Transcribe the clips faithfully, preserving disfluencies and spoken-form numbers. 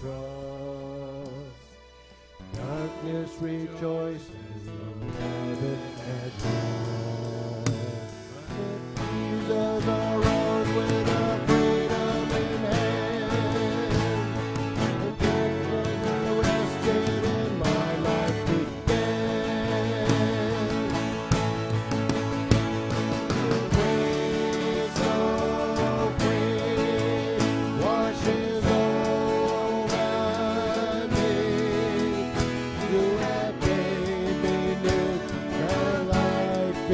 cross. Darkness rejoices in heaven at last. Jesus arose with a freedom in hand. And death was arrested and my life began. Free, so free, washes over me. You have made me new, the life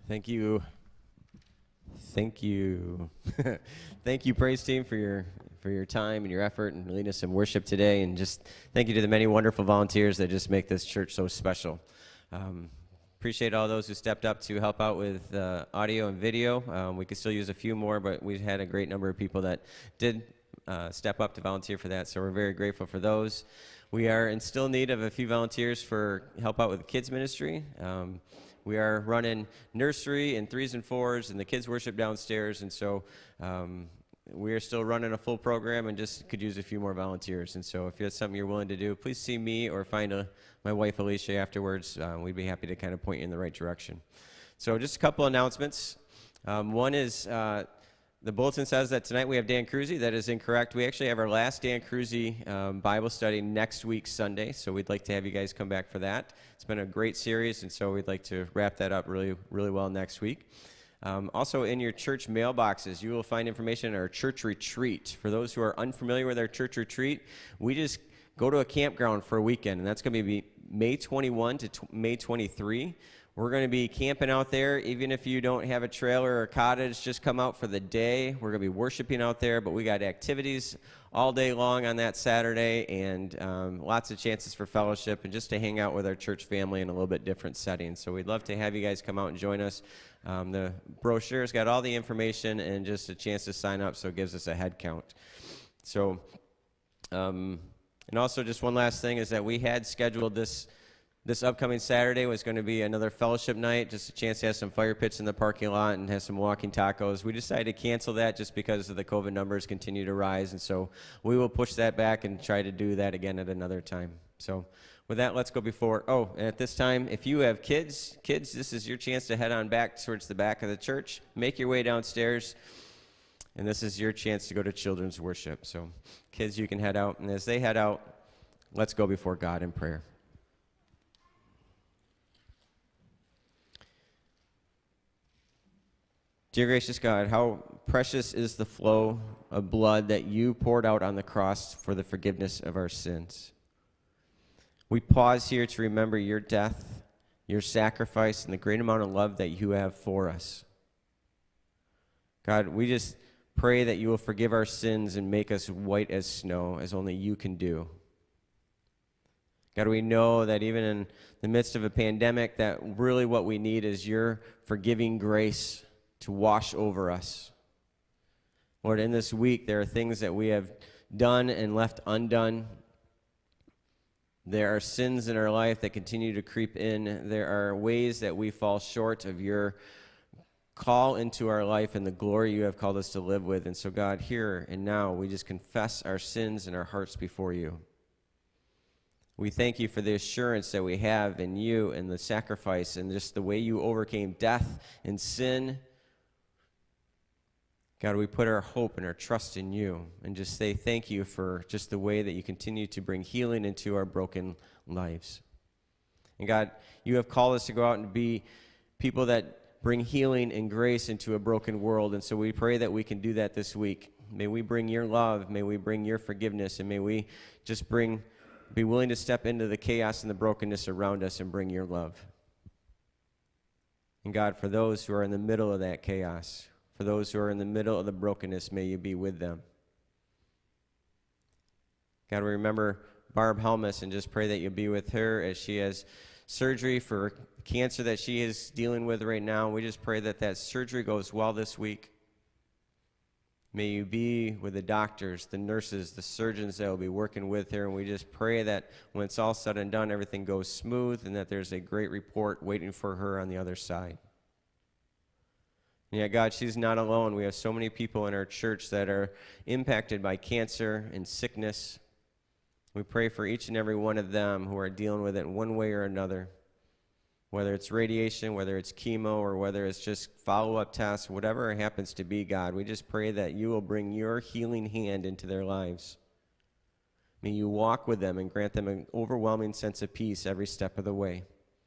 Thank you. Thank you. Thank you, praise team, for your for your time and your effort and leading us in worship today. And just thank you to the many wonderful volunteers that just make this church so special. Um, appreciate all those who stepped up to help out with uh, audio and video. Um, we could still use a few more, but we had a great number of people that did uh, step up to volunteer for that. So we're very grateful for those. We are in still need of a few volunteers for help out with the kids ministry. Um, We are running nursery and threes and fours and the kids worship downstairs, and so um, we are still running a full program and just could use a few more volunteers. And so if that's something you're willing to do, please see me or find a, my wife Alicia afterwards. Uh, we'd be happy to kind of point you in the right direction. So just a couple announcements. Um, one is uh, the bulletin says that tonight we have Dan Cruzy. That is incorrect. We actually have our last Dan Cruzy um, Bible study next week, Sunday, so we'd like to have you guys come back for that. It's been a great series, and so we'd like to wrap that up really, really well next week. Um, also, in your church mailboxes, you will find information on our church retreat. For those who are unfamiliar with our church retreat, we just go to a campground for a weekend, and that's going to be May twenty-first to May twenty-third. We're going to be camping out there. Even if you don't have a trailer or a cottage, just come out for the day. We're going to be worshiping out there, but we got activities all day long on that Saturday, and um, lots of chances for fellowship and just to hang out with our church family in a little bit different setting. So we'd love to have you guys come out and join us. Um, the brochure's got all the information and just a chance to sign up, so it gives us a head count. So, um, and also just one last thing is that we had scheduled this This upcoming Saturday was going to be another fellowship night, just a chance to have some fire pits in the parking lot and have some walking tacos. We decided to cancel that just because of the COVID numbers continue to rise, and so we will push that back and try to do that again at another time. So with that, let's go before. Oh, and at this time, if you have kids, kids, this is your chance to head on back towards the back of the church. Make your way downstairs, and this is your chance to go to children's worship. So kids, you can head out, and as they head out, let's go before God in prayer. Dear gracious God, how precious is the flow of blood that you poured out on the cross for the forgiveness of our sins. We pause here to remember your death, your sacrifice, and the great amount of love that you have for us. God, we just pray that you will forgive our sins and make us white as snow, as only you can do. God, we know that even in the midst of a pandemic, that really what we need is your forgiving grace to wash over us. Lord, in this week, there are things that we have done and left undone. There are sins in our life that continue to creep in. There are ways that we fall short of your call into our life and the glory you have called us to live with. And so, God, here and now, we just confess our sins and our hearts before you. We thank you for the assurance that we have in you and the sacrifice and just the way you overcame death and sin. God, we put our hope and our trust in you and just say thank you for just the way that you continue to bring healing into our broken lives. And God, you have called us to go out and be people that bring healing and grace into a broken world. And so we pray that we can do that this week. May we bring your love, may we bring your forgiveness, and may we just bring, be willing to step into the chaos and the brokenness around us and bring your love. And God, for those who are in the middle of that chaos, for those who are in the middle of the brokenness, may you be with them. God, we remember Barb Helmus and just pray that you'll be with her as she has surgery for cancer that she is dealing with right now. We just pray that that surgery goes well this week. May you be with the doctors, the nurses, the surgeons that will be working with her, and we just pray that when it's all said and done, everything goes smooth and that there's a great report waiting for her on the other side. Yeah, God, she's not alone. We have so many people in our church that are impacted by cancer and sickness. We pray for each and every one of them who are dealing with it in one way or another, whether it's radiation, whether it's chemo, or whether it's just follow-up tests, whatever it happens to be, God. We just pray that you will bring your healing hand into their lives. May you walk with them and grant them an overwhelming sense of peace every step of the way.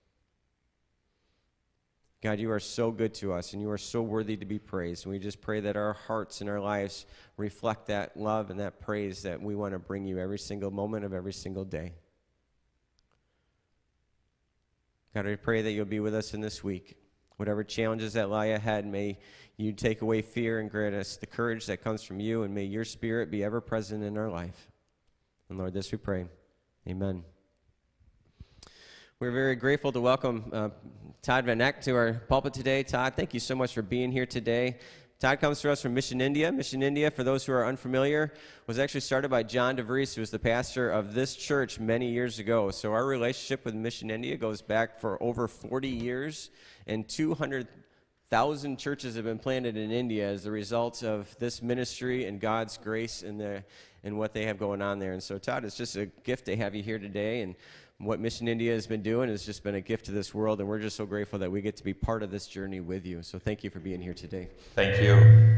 God, you are so good to us, and you are so worthy to be praised. And we just pray that our hearts and our lives reflect that love and that praise that we want to bring you every single moment of every single day. God, I pray that you'll be with us in this week. whatever challenges that lie ahead, may you take away fear and grant us the courage that comes from you, and may your Spirit be ever present in our life. And Lord, this we pray. Amen. We're very grateful to welcome uh, Todd Van Eck to our pulpit today. Todd, thank you so much for being here today. Todd comes to us from Mission India. Mission India, for those who are unfamiliar, was actually started by John DeVries, who was the pastor of this church many years ago. So our relationship with Mission India goes back for over forty years, and two hundred thousand churches have been planted in India as a result of this ministry and God's grace in, the, in what they have going on there. And so, Todd, it's just a gift to have you here today, and what Mission India has been doing has just been a gift to this world, and we're just so grateful that we get to be part of this journey with you. So thank you for being here today. Thank you.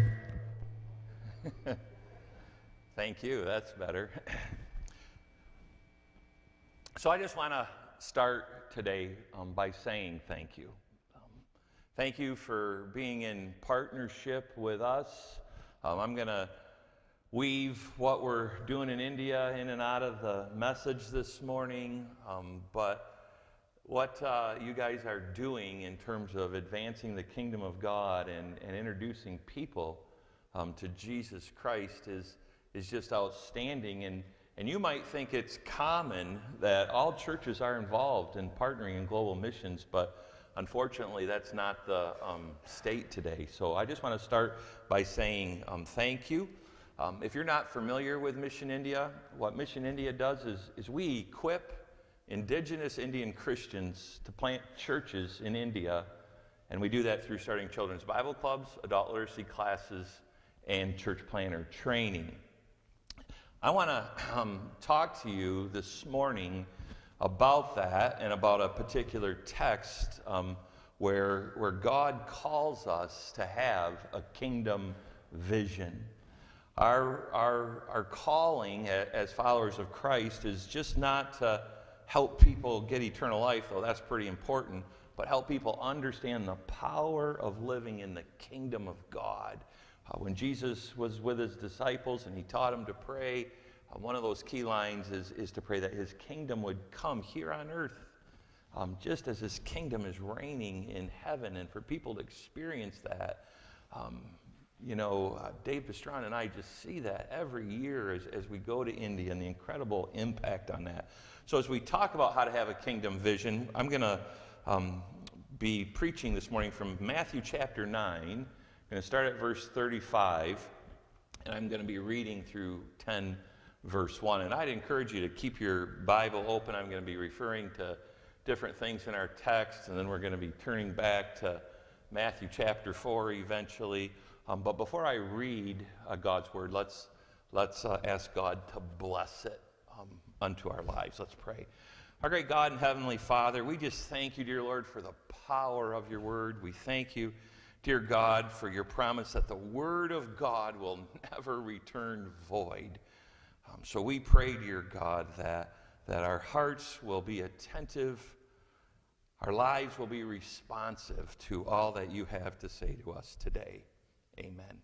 Thank you. That's better. So I just want to start today um, by saying thank you. Um, thank you for being in partnership with us. Um, I'm going to weave what we're doing in India in and out of the message this morning, um, but what uh, you guys are doing in terms of advancing the kingdom of God and, and introducing people um, to Jesus Christ is, is just outstanding. And, and you might think it's common that all churches are involved in partnering in global missions, but unfortunately that's not the um, state today. So I just want to start by saying um, thank you. Um, if you're not familiar with Mission India, what Mission India does is, is we equip indigenous Indian Christians to plant churches in India, and we do that through starting children's Bible clubs, adult literacy classes, and church planner training. I want to um, talk to you this morning about that and about a particular text um, where, where God calls us to have a kingdom vision. Our, our, our calling as followers of Christ is just not to help people get eternal life, though that's pretty important, but help people understand the power of living in the kingdom of God. Uh, when Jesus was with his disciples and he taught them to pray, uh, one of those key lines is, is to pray that his kingdom would come here on earth, um, just as his kingdom is reigning in heaven, and for people to experience that. Um, You know, uh, Dave Pastrana and I just see that every year as, as we go to India, and the incredible impact on that. So as we talk about how to have a kingdom vision, I'm going to um, be preaching this morning from Matthew chapter nine. I'm going to start at verse thirty-five, and I'm going to be reading through ten verse one. And I'd encourage you to keep your Bible open. I'm going to be referring to different things in our text, and then we're going to be turning back to Matthew chapter four eventually. Um, but before I read uh, God's word, let's, let's uh, ask God to bless it um, unto our lives. Let's pray. Our great God and Heavenly Father, we just thank you, dear Lord, for the power of your word. We thank you, dear God, for your promise that the word of God will never return void. Um, so we pray, dear God, that, that our hearts will be attentive, our lives will be responsive to all that you have to say to us today. Amen.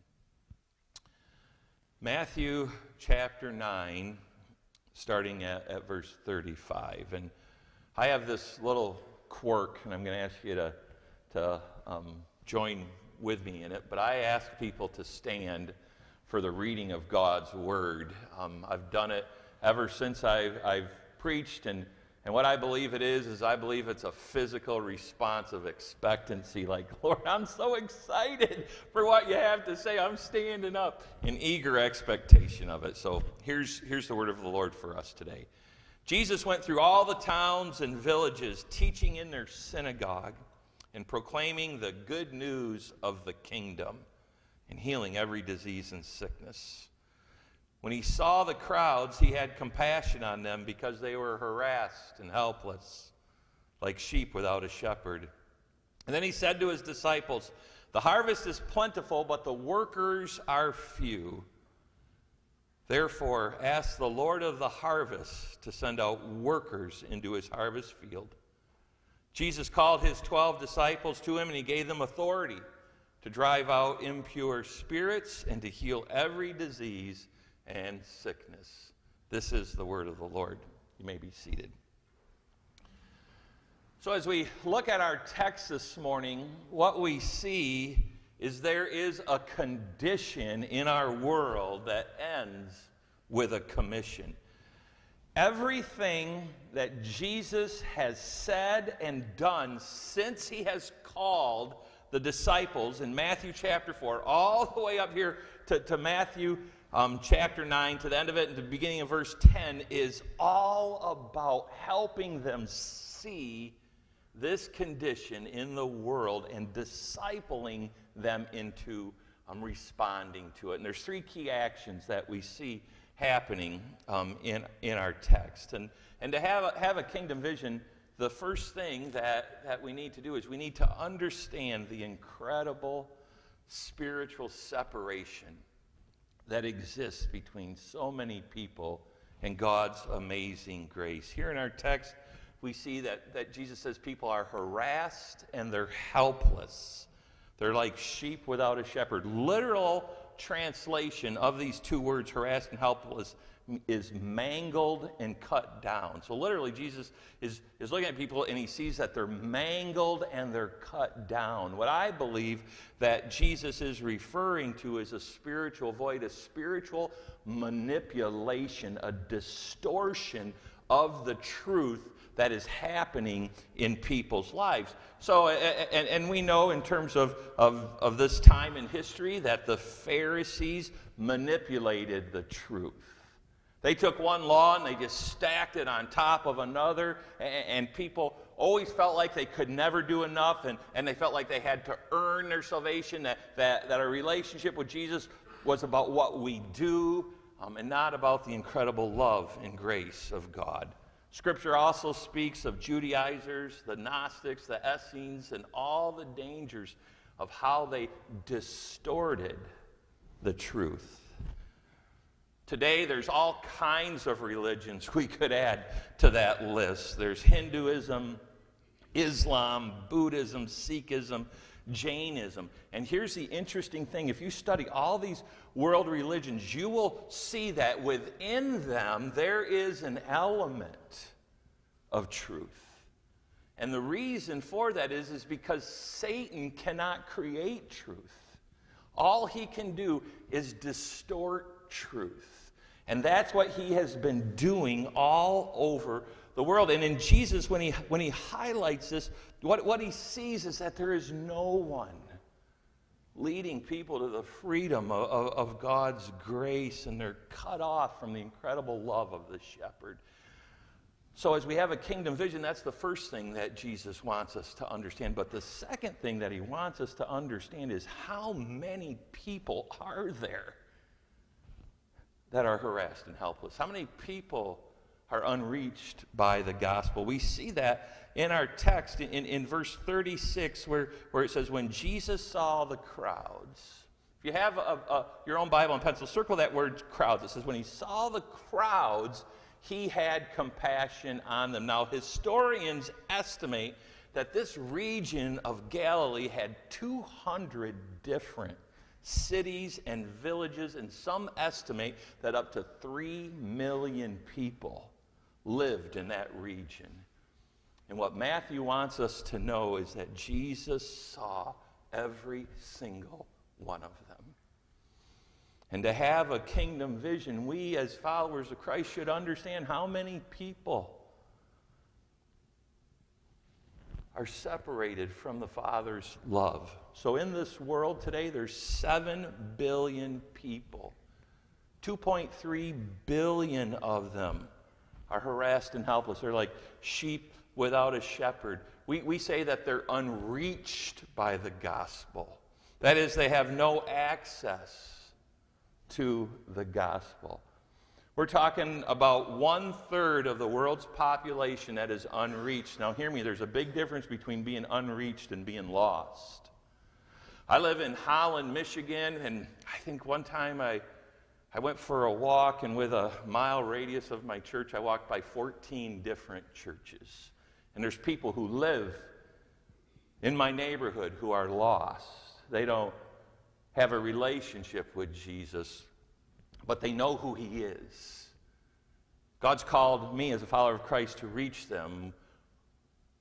Matthew chapter nine, starting at, at verse thirty-five. And I have this little quirk, and I'm going to ask you to, to um, join with me in it. But I ask people to stand for the reading of God's word. Um, I've done it ever since I've, I've preached, and And what I believe it is, is I believe it's a physical response of expectancy. Like, Lord, I'm so excited for what you have to say. I'm standing up in eager expectation of it. So here's, here's the word of the Lord for us today. Jesus went through all the towns and villages, teaching in their synagogue and proclaiming the good news of the kingdom and healing every disease and sickness. When he saw the crowds, he had compassion on them because they were harassed and helpless, like sheep without a shepherd. And then he said to his disciples, "The harvest is plentiful, but the workers are few. Therefore, ask the Lord of the harvest to send out workers into his harvest field." Jesus called his twelve disciples to him, and he gave them authority to drive out impure spirits and to heal every disease and sickness. This is the word of the Lord. You may be seated. So as we look at our text this morning, what we see is there is a condition in our world that ends with a commission. Everything that Jesus has said and done since he has called the disciples in Matthew chapter four, all the way up here to, to Matthew um, chapter nine, to the end of it, and to the beginning of verse ten, is all about helping them see this condition in the world and discipling them into um, responding to it. And there's three key actions that we see happening um, in, in our text. And, and to have a, have a kingdom vision, the first thing that, that we need to do is we need to understand the incredible spiritual separation that exists between so many people and God's amazing grace. Here in our text, we see that, that Jesus says people are harassed and they're helpless. They're like sheep without a shepherd. Literal translation of these two words, harassed and helpless, is mangled and cut down. So literally Jesus is, is looking at people and he sees that they're mangled and they're cut down. What I believe that Jesus is referring to is a spiritual void, a spiritual manipulation, a distortion of the truth that is happening in people's lives. So, and, and we know in terms of, of, of this time in history that the Pharisees manipulated the truth. They took one law and they just stacked it on top of another, and, and people always felt like they could never do enough, and, and they felt like they had to earn their salvation, that, that, that a relationship with Jesus was about what we do um, and not about the incredible love and grace of God. Scripture also speaks of Judaizers, the Gnostics, the Essenes, and all the dangers of how they distorted the truth. Today, there's all kinds of religions we could add to that list. There's Hinduism, Islam, Buddhism, Sikhism, Jainism. And here's the interesting thing. If you study all these world religions, you will see that within them there is an element of truth. And the reason for that is, is because Satan cannot create truth. All he can do is distort truth. And that's what he has been doing all over the world. And in Jesus, when he, when he highlights this, what, what he sees is that there is no one leading people to the freedom of, of, of God's grace, and they're cut off from the incredible love of the shepherd. So as we have a kingdom vision, that's the first thing that Jesus wants us to understand. But the second thing that he wants us to understand is how many people are there that are harassed and helpless? How many people are unreached by the gospel? We see that in our text in, in verse thirty-six, where, where it says, when Jesus saw the crowds. If you have a, a, your own Bible and pencil, circle that word crowds. It says, when he saw the crowds, he had compassion on them. Now, historians estimate that this region of Galilee had two hundred different cities and villages, and some estimate that up to three million people lived in that region. And what Matthew wants us to know is that Jesus saw every single one of them. And to have a kingdom vision, we as followers of Christ should understand how many people are separated from the Father's love. So in this world today, there's seven billion people. two point three billion of them are harassed and helpless. They're like sheep without a shepherd. We, we say that they're unreached by the gospel. That is, they have no access to the gospel. We're talking about one-third of the world's population that is unreached. Now hear me, there's a big difference between being unreached and being lost. I live in Holland, Michigan, and I think one time I, I went for a walk, and with a mile radius of my church, I walked by fourteen different churches. And there's people who live in my neighborhood who are lost. They don't have a relationship with Jesus, but they know who he is. God's called me as a follower of Christ to reach them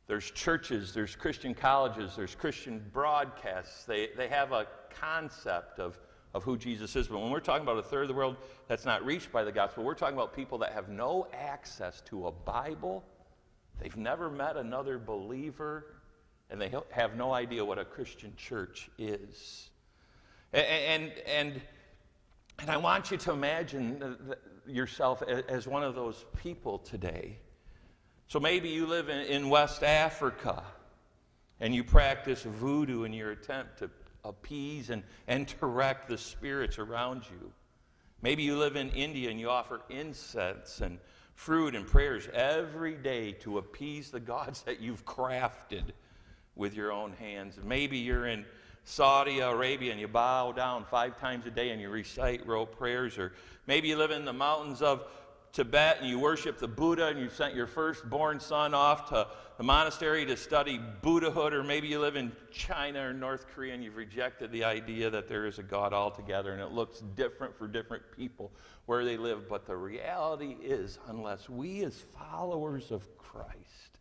There's churches, there's Christian colleges, there's Christian broadcasts. They, they have a concept of, of who Jesus is. But when we're talking about a third of the world that's not reached by the gospel, we're talking about people that have no access to a Bible. They've never met another believer, and they have no idea what a Christian church is. And, and, and, and I want you to imagine yourself as one of those people today. So maybe you live in, in West Africa, and you practice voodoo in your attempt to appease and, and direct the spirits around you. Maybe you live in India and you offer incense and fruit and prayers every day to appease the gods that you've crafted with your own hands. Maybe you're in Saudi Arabia and you bow down five times a day and you recite rote prayers. Or maybe you live in the mountains of Tibet and you worship the Buddha and you sent your firstborn son off to the monastery to study Buddhahood. Or maybe you live in China or North Korea and you've rejected the idea that there is a God altogether, and it looks different for different people where they live. But the reality is, unless we as followers of Christ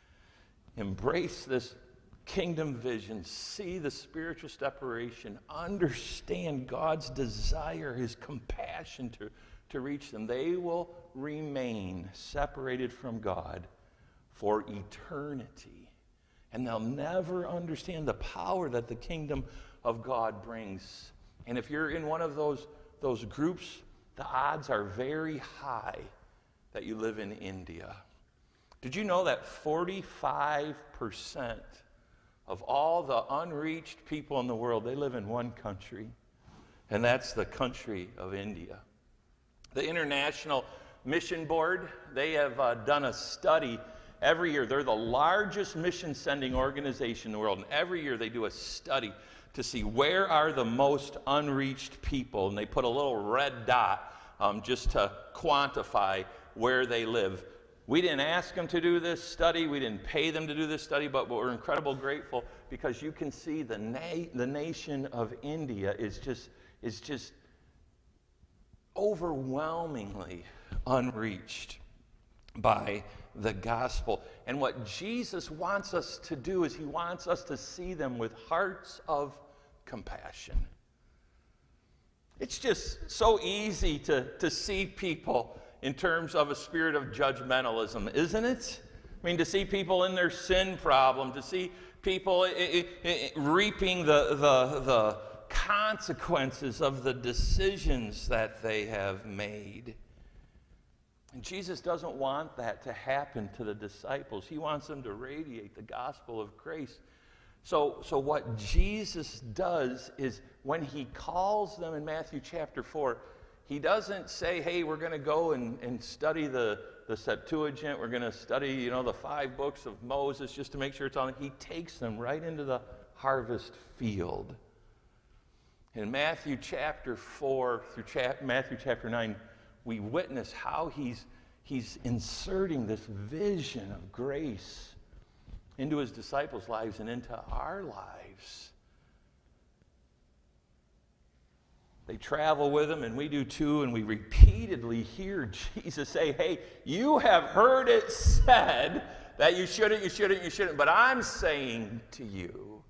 embrace this kingdom vision, see the spiritual separation, understand God's desire, his compassion to, to reach them, they will remain separated from God for eternity. And they'll never understand the power that the kingdom of God brings. And if you're in one of those, those groups, the odds are very high that you live in India. Did you know that forty-five percent of all the unreached people in the world, they live in one country, and that's the country of India? The International Mission Board, they have uh, done a study every year. They're the largest mission-sending organization in the world, and every year they do a study to see where are the most unreached people, and they put a little red dot um, just to quantify where they live. We didn't ask them to do this study. We didn't pay them to do this study, but we're incredibly grateful because you can see the, na- the nation of India is just, is just overwhelmingly unreached by the gospel. And what Jesus wants us to do is he wants us to see them with hearts of compassion. It's just so easy to, to see people in terms of a spirit of judgmentalism, isn't it? I mean, to see people in their sin problem, to see people I- I- I- reaping the, the, the consequences of the decisions that they have made. And Jesus doesn't want that to happen to the disciples. He wants them to radiate the gospel of grace. So, so what Jesus does is when he calls them in Matthew chapter four, he doesn't say, hey, we're going to go and, and study the, the Septuagint. We're going to study, you know, the five books of Moses just to make sure it's on. He takes them right into the harvest field. In Matthew chapter four through cha- Matthew chapter nine, we witness how he's, he's inserting this vision of grace into his disciples' lives and into our lives. They travel with him, and we do too, and we repeatedly hear Jesus say, hey, you have heard it said that you shouldn't, you shouldn't, you shouldn't, but I'm saying to you.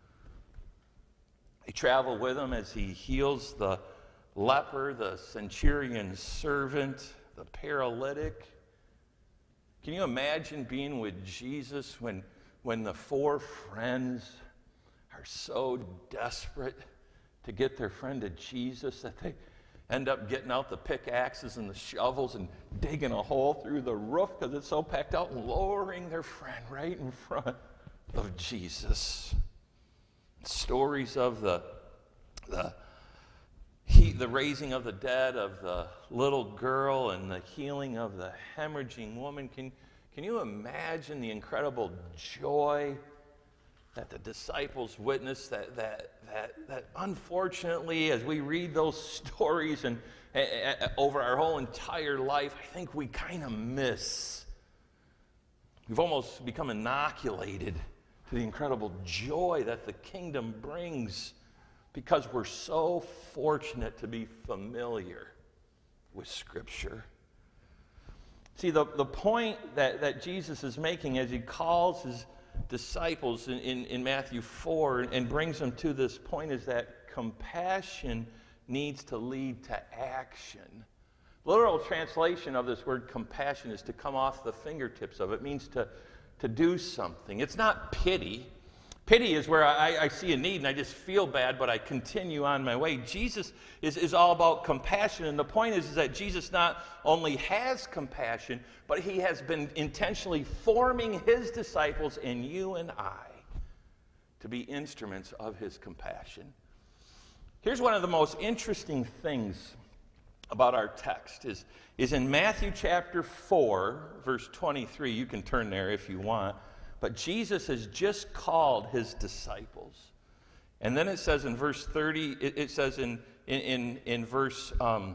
They travel with him as he heals the leper, the centurion's servant, the paralytic. Can you imagine being with Jesus when, when the four friends are so desperate to get their friend to Jesus that they end up getting out the pickaxes and the shovels and digging a hole through the roof because it's so packed out and lowering their friend right in front of Jesus? Stories of the, the, he, the raising of the dead, of the little girl, and the healing of the hemorrhaging woman. Can, can you imagine the incredible joy that the disciples witnessed, that, that, that, that unfortunately, as we read those stories and uh, over our whole entire life, I think we kind of miss. We've almost become inoculated to the incredible joy that the kingdom brings because we're so fortunate to be familiar with Scripture. See, the, the point that, that Jesus is making as he calls his disciples in, in, in Matthew four and brings them to this point is that compassion needs to lead to action. Literal translation of this word compassion is to come off the fingertips of. It means to, to do something. It's not pity. Pity is where I, I see a need and I just feel bad, but I continue on my way. Jesus is, is all about compassion, and the point is, is that Jesus not only has compassion, but he has been intentionally forming his disciples and you and I to be instruments of his compassion. Here's one of the most interesting things about our text is, is in Matthew chapter four, verse twenty-three. You can turn there if you want. But Jesus has just called his disciples. And then it says in verse thirty, it, it says in, in, in, in verse, um,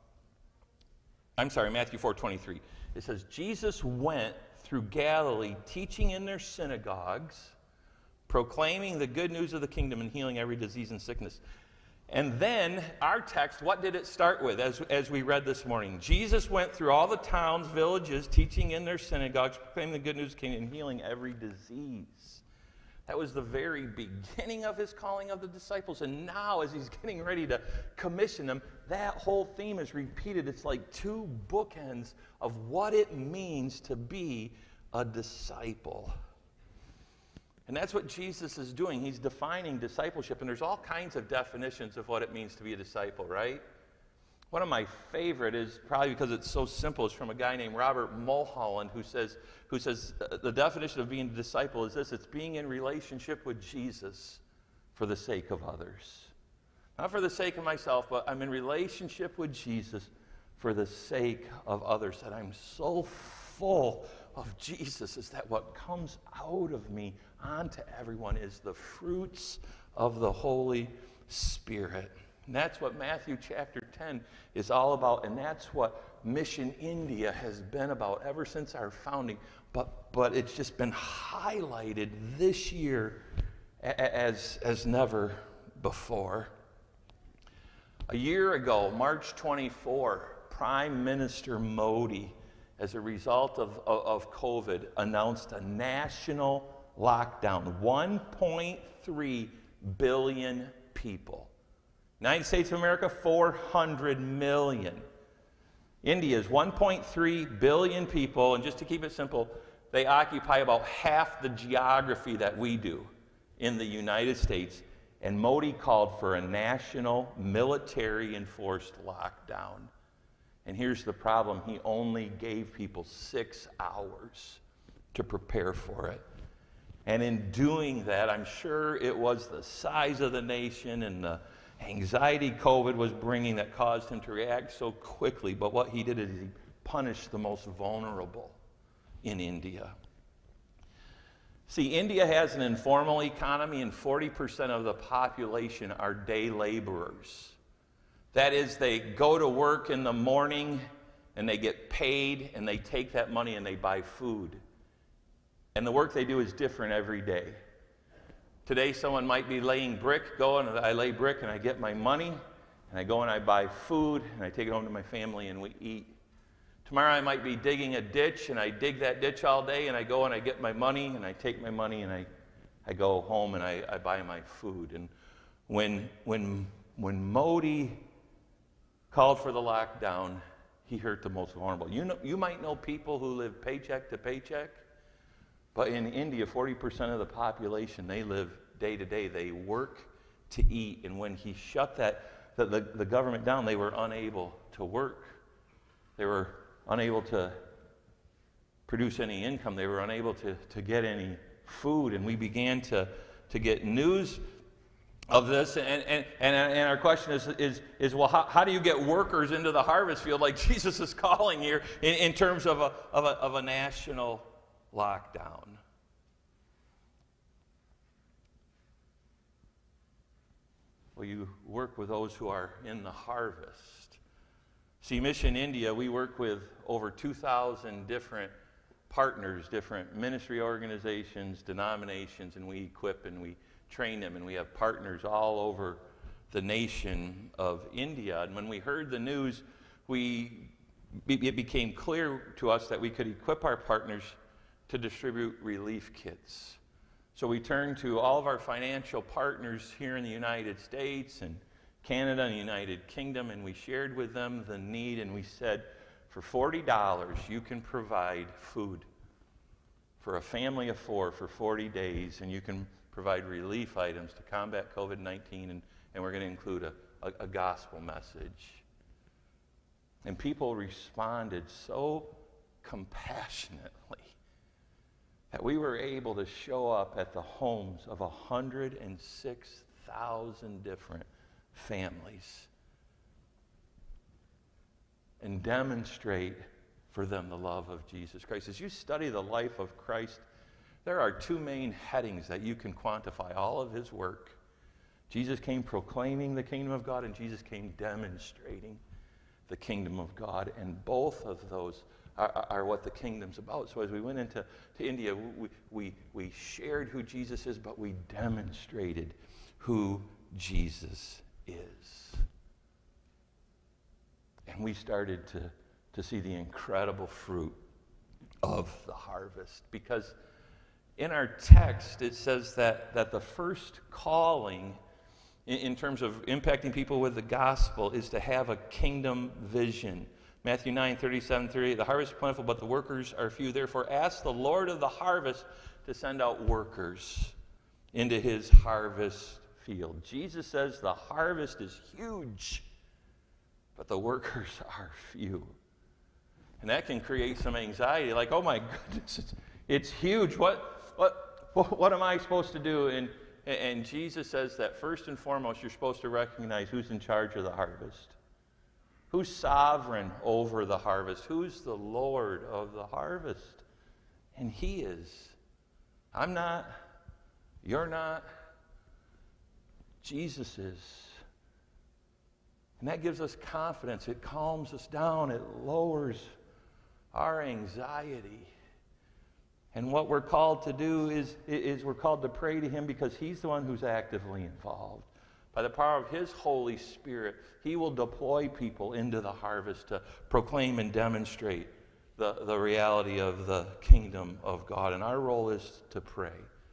I'm sorry, Matthew four twenty-three. It says, Jesus went through Galilee, teaching in their synagogues, proclaiming the good news of the kingdom and healing every disease and sickness. And then our text, what did it start with as, as we read this morning? Jesus went through all the towns, villages, teaching in their synagogues, proclaiming the good news of the kingdom and healing every disease. That was the very beginning of his calling of the disciples. And now as he's getting ready to commission them, that whole theme is repeated. It's like two bookends of what it means to be a disciple. And that's what Jesus is doing. He's defining discipleship, and there's all kinds of definitions of what it means to be a disciple, right? One of my favorite is, probably because it's so simple, is from a guy named Robert Mulholland, who says, who says uh, the definition of being a disciple is this: it's being in relationship with Jesus for the sake of others. Not for the sake of myself, but I'm in relationship with Jesus for the sake of others. That I'm so full of Jesus is that what comes out of me onto everyone is the fruits of the Holy Spirit. And that's what Matthew chapter ten is all about, and that's what Mission India has been about ever since our founding. But, but it's just been highlighted this year as, as never before. A year ago, March twenty-fourth, Prime Minister Modi, as a result of, of, of COVID, announced a national lockdown. one point three billion people. United States of America, four hundred million. India's one point three billion people, and just to keep it simple, they occupy about half the geography that we do in the United States. And Modi called for a national military-enforced lockdown. And here's the problem: he only gave people six hours to prepare for it. And in doing that, I'm sure it was the size of the nation and the anxiety COVID was bringing that caused him to react so quickly. But what he did is he punished the most vulnerable in India. See, India has an informal economy, and forty percent of the population are day laborers. That is, they go to work in the morning and they get paid, and they take that money and they buy food. And the work they do is different every day. Today someone might be laying brick, go and I lay brick and I get my money, and I go and I buy food and I take it home to my family and we eat. Tomorrow I might be digging a ditch and I dig that ditch all day, and I go and I get my money and I take my money and I, I go home and I, I buy my food. And when, when, when Modi called for the lockdown, he hurt the most vulnerable. You know, you might know people who live paycheck to paycheck, but in India, forty percent of the population, they live day to day. They work to eat. And when he shut that, the, the, the government down, they were unable to work. They were unable to produce any income. They were unable to, to get any food. And we began to, to get news of this. And, and, and, and our question is, is, is well, how, how do you get workers into the harvest field like Jesus is calling here in, in terms of a, of, a, of a national lockdown? Well, you work with those who are in the harvest. See, Mission India, we work with over two thousand different partners, different ministry organizations, denominations, and we equip and we train them, and we have partners all over the nation of India. And when we heard the news, we it became clear to us that we could equip our partners to distribute relief kits. So we turned to all of our financial partners here in the United States and Canada and the United Kingdom, and we shared with them the need, and we said, for forty dollars, you can provide food for a family of four for forty days, and you can provide relief items to combat COVID nineteen, and, and we're going to include a, a, a gospel message. And people responded so compassionately that we were able to show up at the homes of one hundred six thousand different families and demonstrate for them the love of Jesus Christ. As you study the life of Christ, there are two main headings that you can quantify all of his work. Jesus came proclaiming the kingdom of God, and Jesus came demonstrating the kingdom of God, and both of those are, are what the kingdom's about. So as we went into to India, we, we, we shared who Jesus is, but we demonstrated who Jesus is. And we started to, to see the incredible fruit of the harvest. Because in our text, it says that, that the first calling in, in terms of impacting people with the gospel is to have a kingdom vision. Matthew nine, thirty-seven, thirty-eight, the harvest is plentiful, but the workers are few. Therefore, ask the Lord of the harvest to send out workers into his harvest field. Jesus says the harvest is huge, but the workers are few. And that can create some anxiety, like, oh my goodness, it's, it's huge. What, what, what am I supposed to do? And, and Jesus says that first and foremost, you're supposed to recognize who's in charge of the harvest. Who's sovereign over the harvest? Who's the Lord of the harvest? And he is. I'm not. You're not. Jesus is. And that gives us confidence. It calms us down. It lowers our anxiety. And what we're called to do is, is we're called to pray to him because he's the one who's actively involved. By the power of his Holy Spirit, he will deploy people into the harvest to proclaim and demonstrate the, the reality of the kingdom of God. And our role is to pray.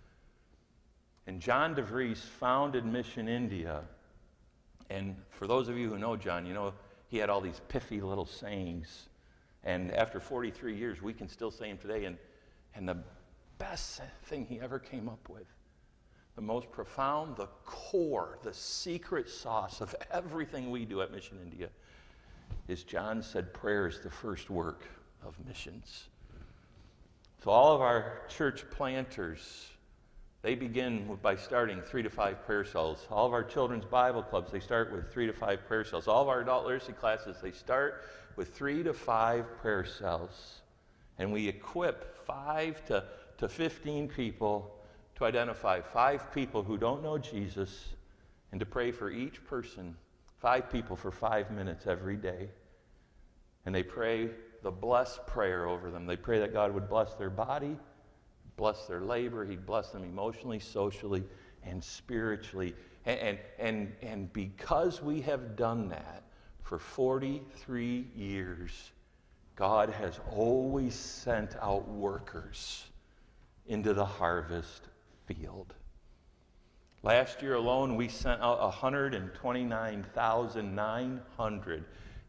And John DeVries founded Mission India. And for those of you who know John, you know he had all these pithy little sayings. And after forty-three years, we can still say them today. And, and the best thing he ever came up with, the most profound, the core, the secret sauce of everything we do at Mission India is John said prayer is the first work of missions. So all of our church planters, they begin by starting three to five prayer cells. All of our children's Bible clubs, they start with three to five prayer cells. All of our adult literacy classes, they start with three to five prayer cells. And we equip five to, to fifteen people to identify five people who don't know Jesus and to pray for each person, five people for five minutes every day. And they pray the blessed prayer over them. They pray that God would bless their body, bless their labor, he'd bless them emotionally, socially, and spiritually. And, and, and, and because we have done that for forty-three years, God has always sent out workers into the harvest field. Last year alone, we sent out one hundred twenty-nine thousand nine hundred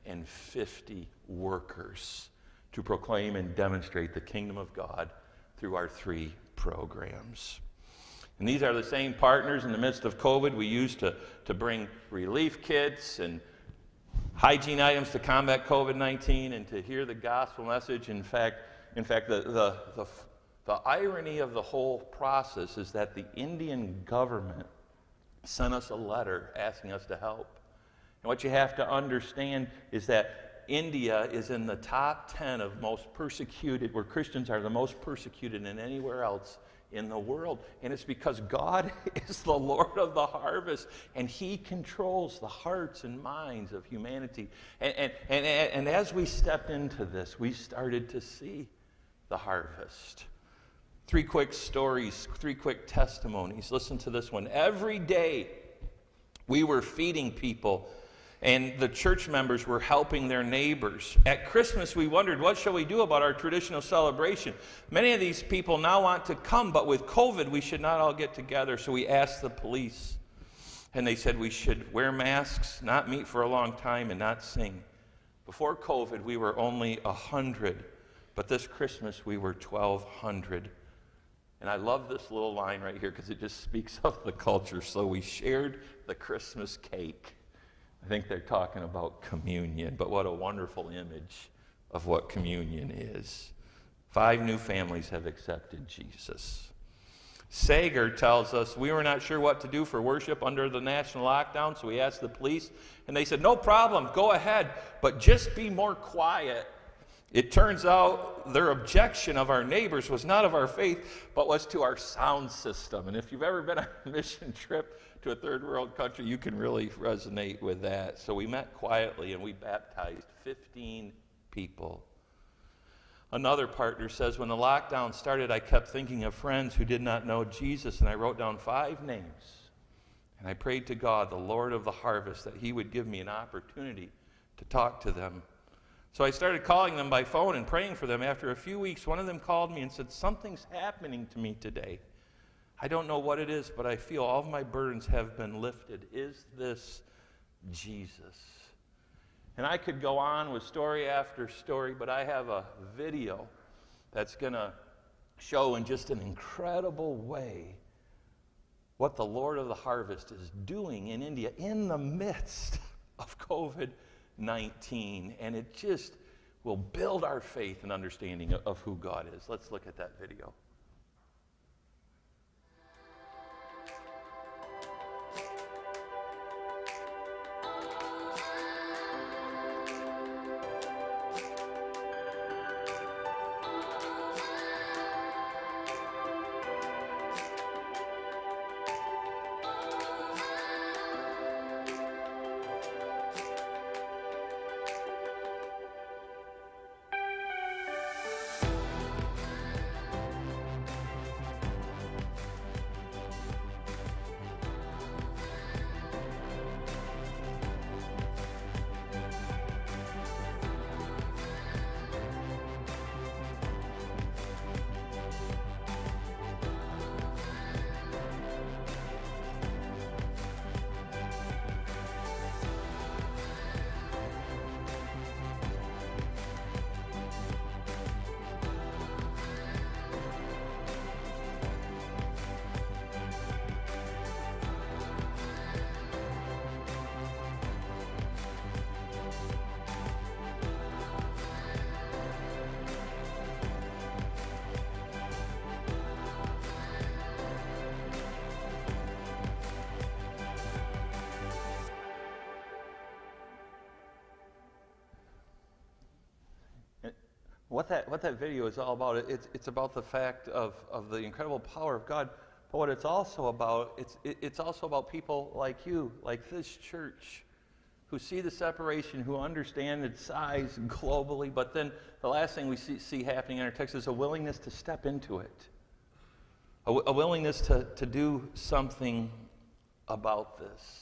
fifty workers to proclaim and demonstrate the kingdom of God through our three programs. And these are the same partners in the midst of COVID we used to, to bring relief kits and hygiene items to combat COVID nineteen and to hear the gospel message. In fact, in fact, the, the, the, the irony of the whole process is that the Indian government sent us a letter asking us to help. And what you have to understand is that India is in the top ten of most persecuted, where Christians are the most persecuted than anywhere else in the world. And it's because God is the Lord of the harvest, and he controls the hearts and minds of humanity. And, and, and, and as we stepped into this, we started to see the harvest. Three quick stories, three quick testimonies. Listen to this one. Every day we were feeding people, and the church members were helping their neighbors. At Christmas, we wondered, what shall we do about our traditional celebration? Many of these people now want to come, but with COVID, we should not all get together. So we asked the police, and they said we should wear masks, not meet for a long time, and not sing. Before COVID, we were only one hundred, but this Christmas, we were twelve hundred. And I love this little line right here because it just speaks of the culture. So we shared the Christmas cake. I think they're talking about communion, but what a wonderful image of what communion is. Five new families have accepted Jesus. Sager tells us, we were not sure what to do for worship under the national lockdown, so we asked the police, and they said, no problem, go ahead, but just be more quiet. It turns out their objection of our neighbors was not of our faith, but was to our sound system. And if you've ever been on a mission trip to a third world country, you can really resonate with that. So we met quietly and we baptized fifteen people. Another partner says, when the lockdown started, I kept thinking of friends who did not know Jesus, and I wrote down five names. And I prayed to God, the Lord of the harvest, that he would give me an opportunity to talk to them. So I started calling them by phone and praying for them. After a few weeks, one of them called me and said, something's happening to me today. I don't know what it is, but I feel all of my burdens have been lifted. Is this Jesus? And I could go on with story after story, but I have a video that's going to show in just an incredible way what the Lord of the harvest is doing in India in the midst of COVID nineteen. And it just will build our faith and understanding of who God is. Let's look at that video. What that, what that video is all about, it's, it's about the fact of, of the incredible power of God, but what it's also about, it's, it, it's also about people like you, like this church, who see the separation, who understand its size globally, but then the last thing we see, see happening in our text is a willingness to step into it, a, a willingness to, to do something about this.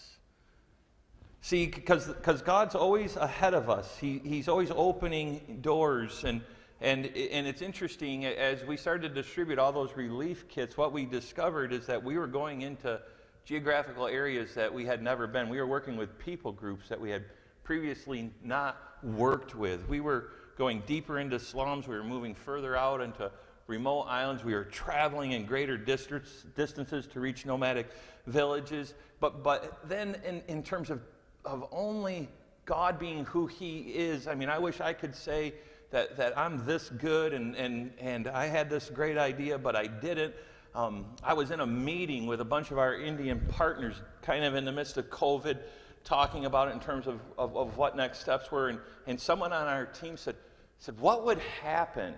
See, because God's always ahead of us. He, he's always opening doors. And, and, and it's interesting, as we started to distribute all those relief kits, what we discovered is that we were going into geographical areas that we had never been. We were working with people groups that we had previously not worked with. We were going deeper into slums. We were moving further out into remote islands. We were traveling in greater distance, distances to reach nomadic villages. But, but then in, in terms of of only God being who he is. I mean, I wish I could say that, that I'm this good and, and, and I had this great idea, but I didn't. Um, I was in a meeting with a bunch of our Indian partners kind of in the midst of COVID, talking about it in terms of, of, of what next steps were. And, and someone on our team said, said, what would happen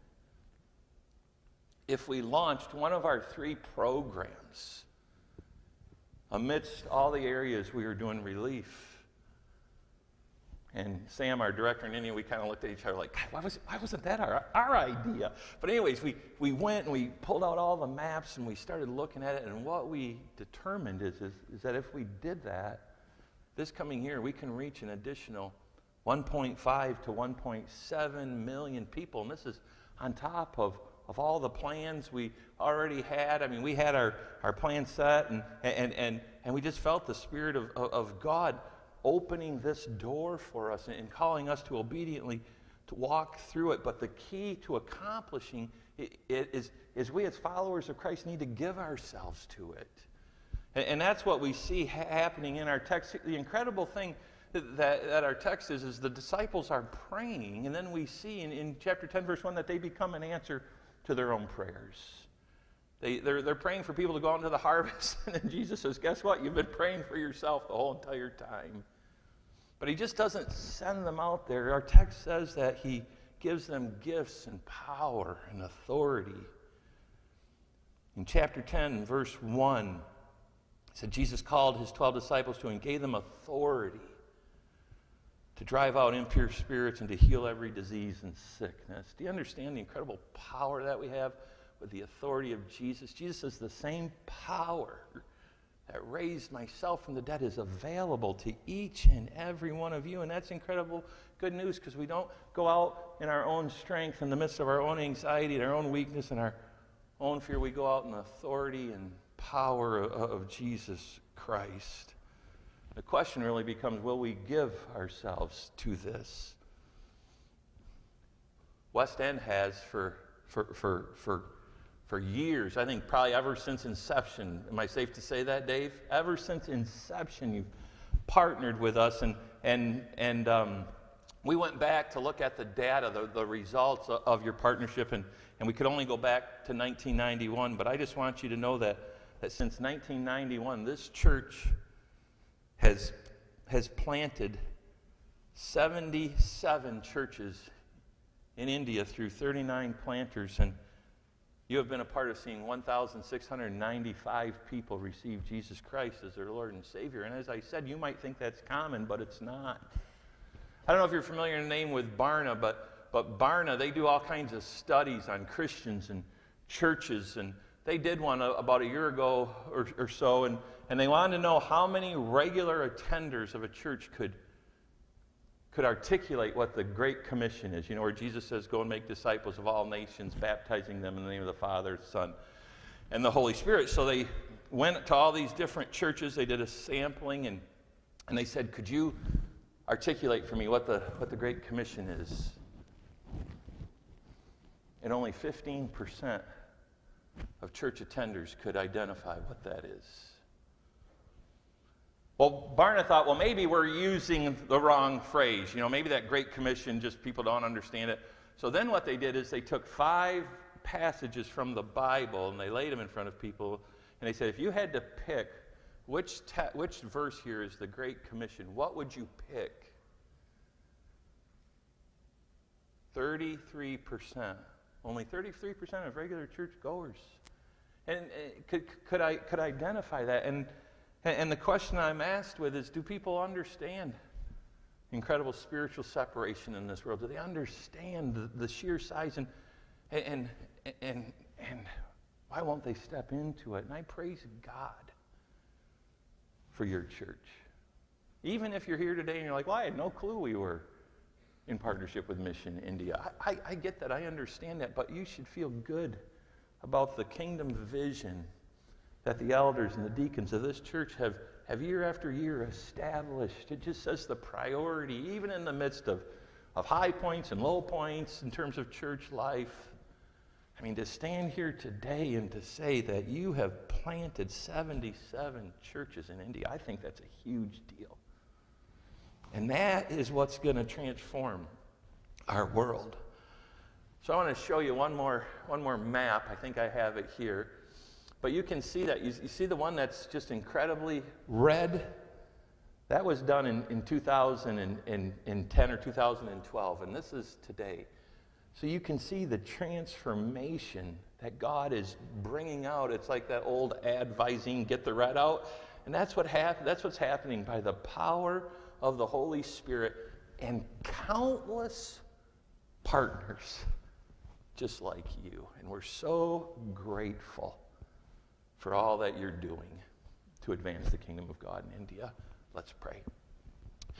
if we launched one of our three programs amidst all the areas we were doing relief? And Sam, our director in India, we kind of looked at each other like, why, was, why wasn't that our, our idea? But anyways, we, we went and we pulled out all the maps and we started looking at it, and what we determined is, is, is that if we did that, this coming year, we can reach an additional one point five to one point seven million people. And this is on top of, of all the plans we already had. I mean, we had our, our plan set, and, and, and, and we just felt the Spirit of, of, of God opening this door for us and, and calling us to obediently to walk through it. But the key to accomplishing it, it is, is we as followers of Christ need to give ourselves to it. And, and that's what we see ha- happening in our text. The incredible thing that, that our text is, is the disciples are praying, and then we see in, in chapter ten, verse one, that they become an answer to their own prayers. They, they're, they're praying for people to go out into the harvest, and then Jesus says, guess what? You've been praying for yourself the whole entire time. But he just doesn't send them out there. Our text says that he gives them gifts and power and authority. In chapter ten, verse one, it said Jesus called his twelve disciples to him and gave them authority to drive out impure spirits and to heal every disease and sickness. Do you understand the incredible power that we have with the authority of Jesus? Jesus says the same power that raised myself from the dead is available to each and every one of you. And that's incredible good news, because we don't go out in our own strength in the midst of our own anxiety and our own weakness and our own fear. We go out in the authority and power of, of Jesus Christ. The question really becomes, will we give ourselves to this? West End has for for for for for years, I think probably ever since inception. Am I safe to say that, Dave? Ever since inception, you've partnered with us, and and and um, we went back to look at the data, the, the results of, of your partnership, and, and we could only go back to nineteen ninety-one, but I just want you to know that, that since nineteen ninety-one, this church has, has planted seventy-seven churches in India through thirty-nine planters, and you have been a part of seeing one thousand six hundred ninety-five people receive Jesus Christ as their Lord and Savior. And as I said, you might think that's common, but it's not. I don't know if you're familiar in the name with Barna, but, but Barna, they do all kinds of studies on Christians and churches, and they did one about a year ago or, or so, and, and they wanted to know how many regular attenders of a church could could articulate what the Great Commission is, you know, where Jesus says, go and make disciples of all nations, baptizing them in the name of the Father, Son, and the Holy Spirit. So they went to all these different churches, they did a sampling, and, and they said, could you articulate for me what the, what the Great Commission is? And only fifteen percent of church attenders could identify what that is. Well, Barna thought, well, maybe we're using the wrong phrase. You know, maybe that Great Commission, just people don't understand it. So then what they did is they took five passages from the Bible and they laid them in front of people. And they said, if you had to pick which, te- which verse here is the Great Commission, what would you pick? thirty-three percent. Only thirty-three percent of regular church goers. And uh, could, could, I, could identify that. And And the question I'm asked with is, do people understand incredible spiritual separation in this world? Do they understand the, the sheer size? And, and, and, and why won't they step into it? And I praise God for your church. Even if you're here today and you're like, well, I had no clue we were in partnership with Mission India. I, I, I get that. I understand that. But you should feel good about the kingdom vision that the elders and the deacons of this church have, have year after year established. It just says the priority, even in the midst of, of high points and low points in terms of church life. I mean, to stand here today and to say that you have planted seventy-seven churches in India, I think that's a huge deal. And that is what's going to transform our world. So I want to show you one more, one more map. I think I have it here. But you can see that. You, you see the one that's just incredibly red? That was done in, in two thousand ten or two thousand twelve, and this is today. So you can see the transformation that God is bringing out. It's like that old ad, Visine, get the red out. And that's, what hap- that's what's happening by the power of the Holy Spirit and countless partners just like you. And we're so grateful for all that you're doing to advance the kingdom of God in India. Let's pray.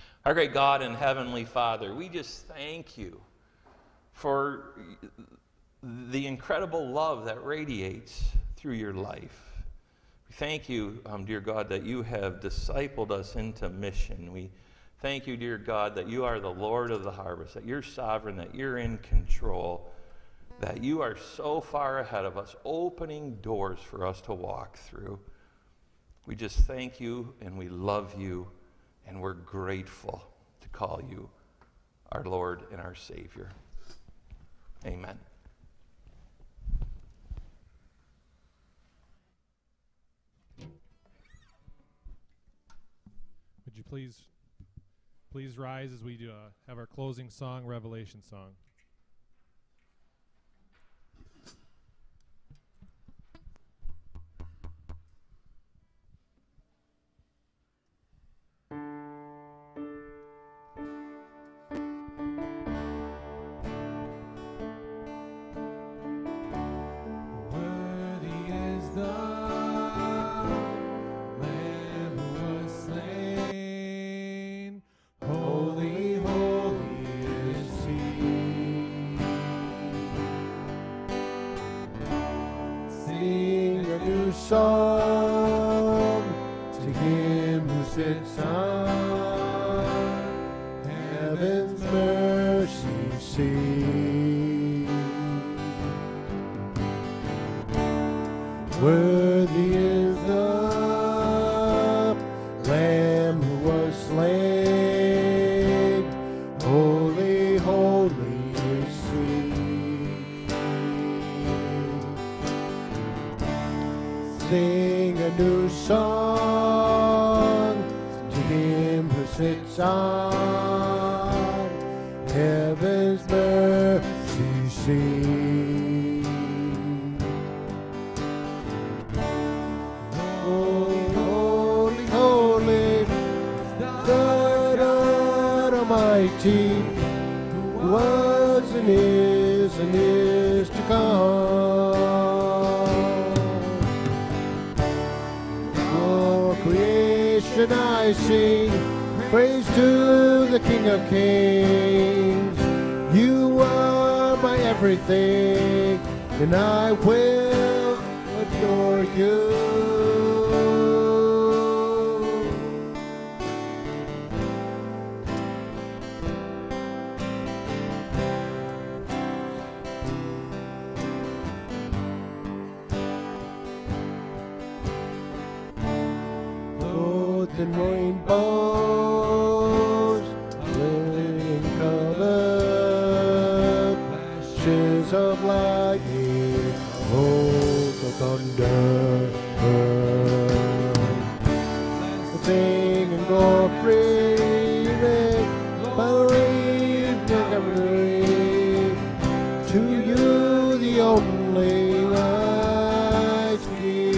Our great God and Heavenly Father, we just thank you for the incredible love that radiates through your life. We thank you, um, dear God, that you have discipled us into mission. We thank you, dear God, that you are the Lord of the harvest, that you're sovereign, that you're in control, that you are so far ahead of us, opening doors for us to walk through. We just thank you and we love you, and we're grateful to call you our Lord and our Savior. Amen. Would you please, please rise as we do, uh, have our closing song, Revelation song. Song to him who sits on heaven's mercy seat. Worthy is the Lamb who was slain, holy, holy is he. Sing a new song to him who sits on heaven's mercy seat. Holy, holy, holy, God Almighty, who was and is and is to come. I sing praise to the King of Kings. You are my everything, and I will adore you. And rainbows, lily color, flashes of lightning, bolts of thunder. Sing and go freely by the evening of rain. To you, the only wise King.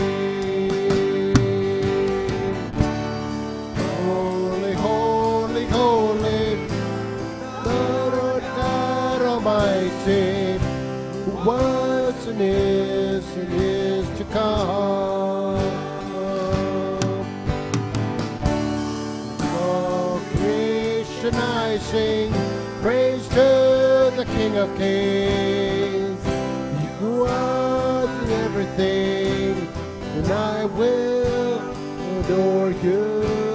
Who was and is and is to come. All creation I sing praise to the King of Kings. You was and everything, and I will adore you.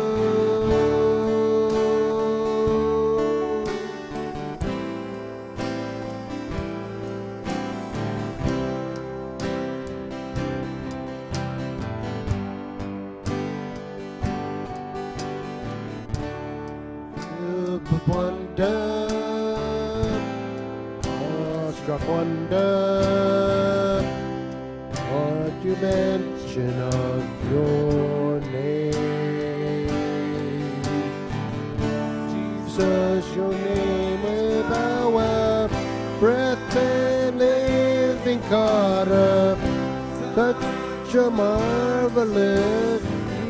Wonder, awestruck wonder, what you mention of your name. Jesus, your name with our breath and living caught up, such a marvelous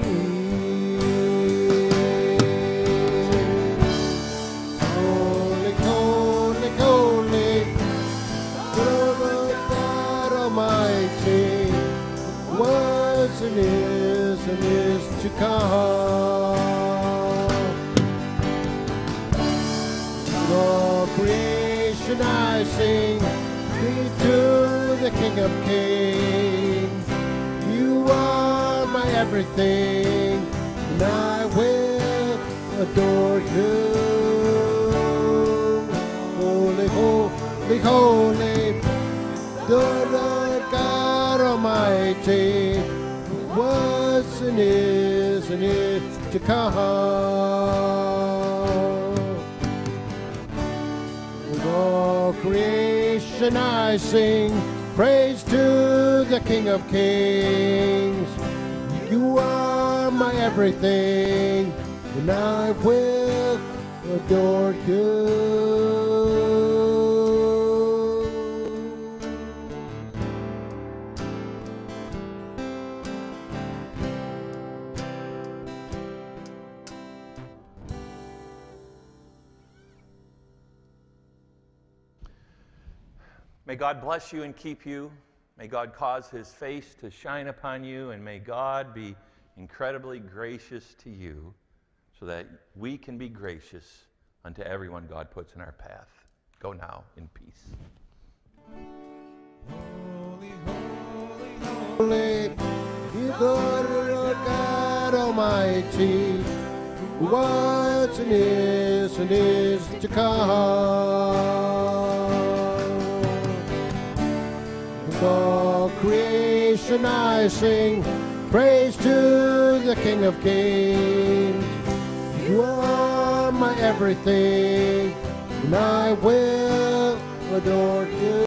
and is and is to come. creation I sing, praise to the King of Kings. You are my everything, and I will adore you. Holy, holy, holy, the Lord God Almighty, was and is and is to come. With all creation I sing, praise to the King of Kings. You are my everything, and I will adore you. May God bless you and keep you. May God cause his face to shine upon you, and may God be incredibly gracious to you so that we can be gracious unto everyone God puts in our path. Go now in peace. Holy, holy, Holy, you Lord God Almighty, who was and is and is to come. With all creation I sing, praise to the King of Kings. You are my everything, and I will adore you.